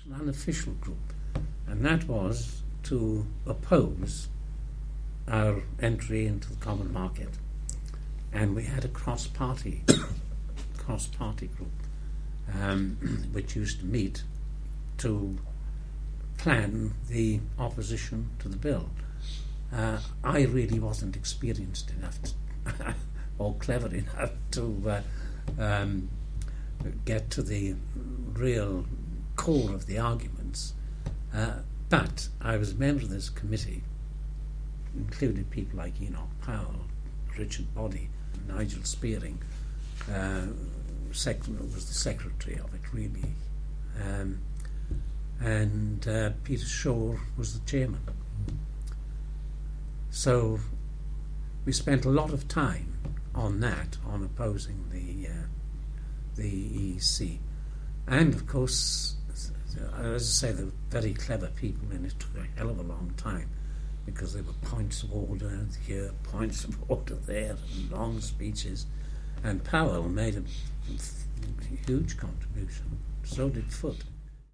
an unofficial group, and that was to oppose our entry into the common market. And we had a cross-party group which used to meet to plan the opposition to the bill. I really wasn't experienced enough or clever enough to get to the real core of the arguments, but I was a member of this committee, included people like Enoch Powell, Richard Boddy, Nigel Spearing, was the secretary of it really, and Peter Shore was the chairman. So we spent a lot of time on that, on opposing the EEC, and of course, as I say, there were very clever people, and it took a hell of a long time because there were points of order here, points of order there, and long speeches. And Powell made a huge contribution. So did Foote.